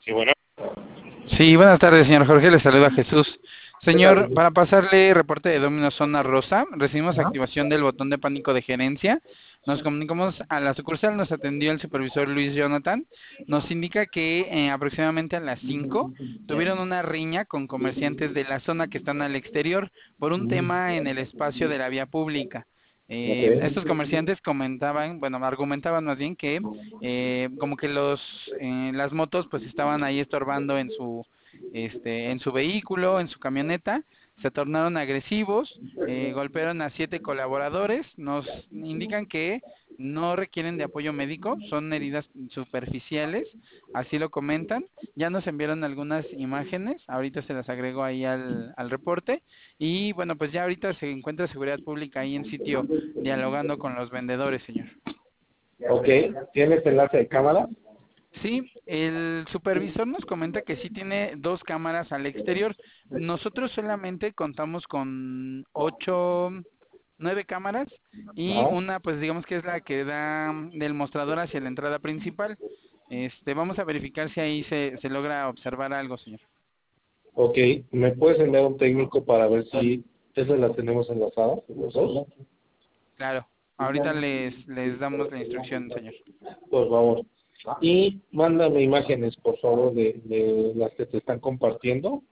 Sí, bueno. Sí, buenas tardes, señor Jorge. Le saluda Jesús. Señor, para pasarle reporte de Domino Zona Rosa, recibimos activación del botón de pánico de gerencia. Nos comunicamos a la sucursal, nos atendió el supervisor Luis Jonathan. Nos indica que aproximadamente a las 5 tuvieron una riña con comerciantes de la zona que están al exterior por un tema en el espacio de la vía pública. Estos comerciantes comentaban, bueno, argumentaban más bien que como que las motos pues estaban ahí estorbando en su vehículo, en su camioneta, se tornaron agresivos, golpearon a 7 colaboradores, nos indican que no requieren de apoyo médico, son heridas superficiales, así lo comentan, ya nos enviaron algunas imágenes, ahorita se las agrego ahí al reporte, y bueno, pues ya ahorita se encuentra seguridad pública ahí en sitio dialogando con los vendedores, señor. Ok, ¿tienes enlace de cámara? Sí, el supervisor nos comenta que sí tiene 2 cámaras al exterior. Nosotros solamente contamos con 9 cámaras y Ajá. una, pues digamos que es la que da del mostrador hacia la entrada principal. Vamos a verificar si ahí se logra observar algo, señor. Ok, ¿me puedes enviar un técnico para ver si esas las tenemos enlazadas, los dos? Claro, ahorita les damos la instrucción, señor. Por favor. Y mándame imágenes, por favor, de las que te están compartiendo.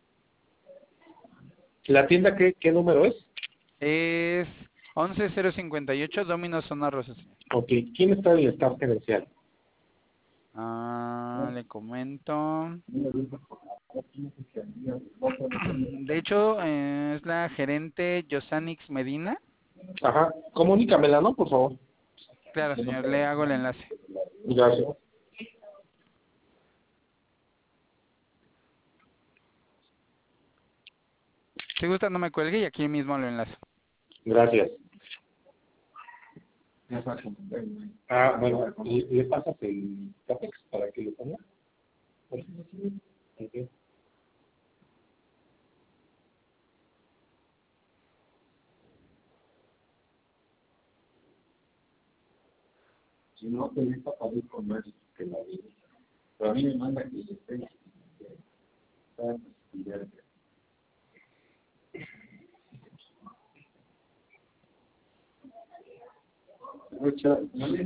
¿La tienda qué número es? Es 11058 Domino Zona Rosa, señor. Ok, ¿quién está en el staff gerencial? Le comento. De hecho, es la gerente Yosanix Medina. Ajá, comunícamela, ¿no? Por favor. Claro, señor, le hago el enlace. Gracias. Si gusta, no me cuelgue y aquí mismo lo enlazo. Gracias. Ah, bueno, ¿le pasas el CAPEX para que lo ponga? Ok. Si no, te necesita para ir con más que la vida. Pero a mí me manda que yo esté mucha,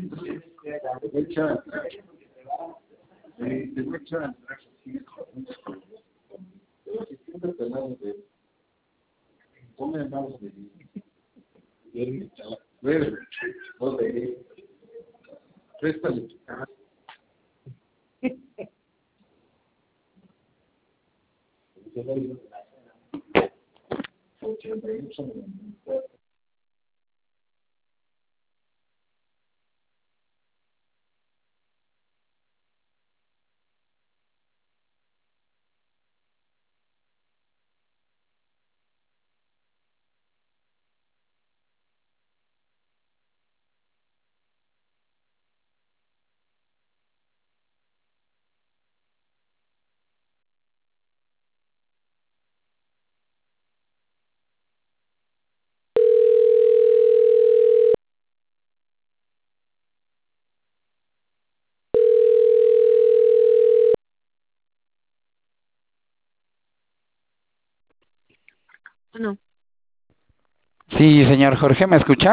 Bueno, Sí, señor Jorge, ¿me escucha?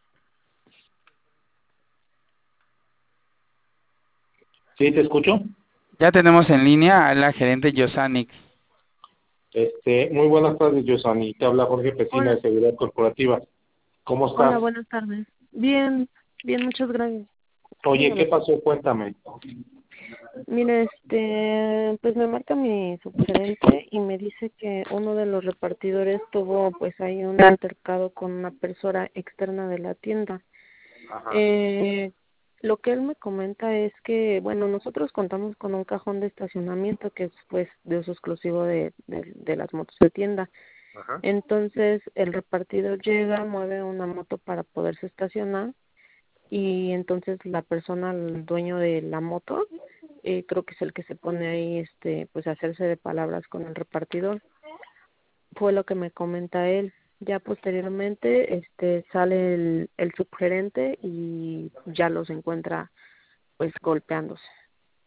¿Sí te escucho? Ya tenemos en línea a la gerente Yosanix. Muy buenas tardes, Yosani. Te habla Jorge Pesina hola, de Seguridad Corporativa. ¿Cómo hola, estás? buenas tardes. Bien, bien, muchas gracias. Oye, ¿qué Dígame. pasó? Cuéntame. Mire, pues me marca mi subgerente y me dice que uno de los repartidores tuvo pues ahí un altercado con una persona externa de la tienda. Ajá. Eh, lo que él me comenta es que, bueno, nosotros contamos con un cajón de estacionamiento que es pues de uso exclusivo de las motos de tienda. Ajá. Entonces el repartidor llega, mueve una moto para poderse estacionar y entonces la persona, el dueño de la moto, creo que es el que se pone ahí, pues a hacerse de palabras con el repartidor. Fue lo que me comenta él. Ya posteriormente, sale el subgerente y ya los encuentra, pues golpeándose.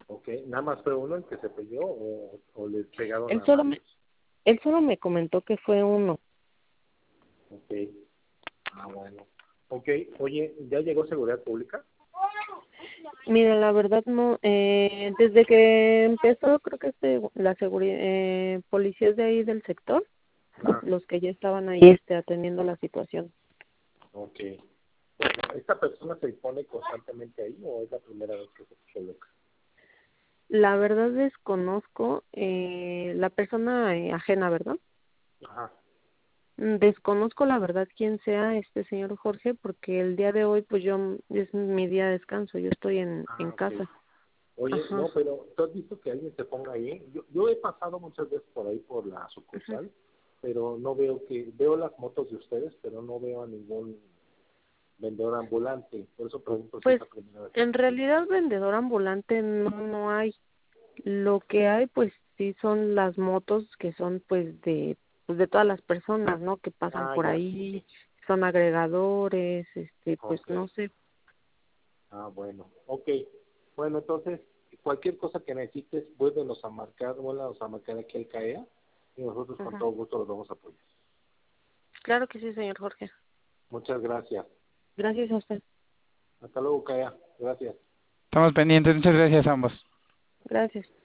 Ok, ¿nada más fue uno el que se peleó o le pegaron Él a solo varios? él solo me comentó que fue uno. Ok, bueno. Ok, oye, ¿ya llegó seguridad pública? Mira, la verdad no, desde que empezó creo que la seguridad, policías de ahí del sector, Ah, los que ya estaban ahí atendiendo la situación. ok. ¿Esta persona se pone constantemente ahí o es la primera vez que se coloca? La verdad desconozco la persona ajena, ¿verdad? Ajá. Desconozco la verdad quién sea este señor Jorge, porque el día de hoy pues es mi día de descanso, yo estoy en Ok. casa. Oye, Ajá. no, pero ¿tú has visto que alguien se ponga ahí? Yo he pasado muchas veces por ahí por la Ujú. sucursal, pero no veo las motos de ustedes, pero no veo a ningún vendedor ambulante. Por eso pregunto si es Pues la primera vez que en sucede. realidad vendedor ambulante no hay. Lo que hay pues sí son las motos que son pues de todas las personas, ¿no? Que pasan Ah, por ya. ahí, son agregadores, pues Ok. no sé. Bueno. Ok. Bueno, entonces, cualquier cosa que necesites, vuélvenos a marcar aquí al CAEA y nosotros con Ajá. todo gusto los vamos a apoyar. Claro que sí, señor Jorge. Muchas gracias. Gracias a usted. Hasta luego, CAEA. Gracias. Estamos pendientes, muchas gracias a ambos. Gracias.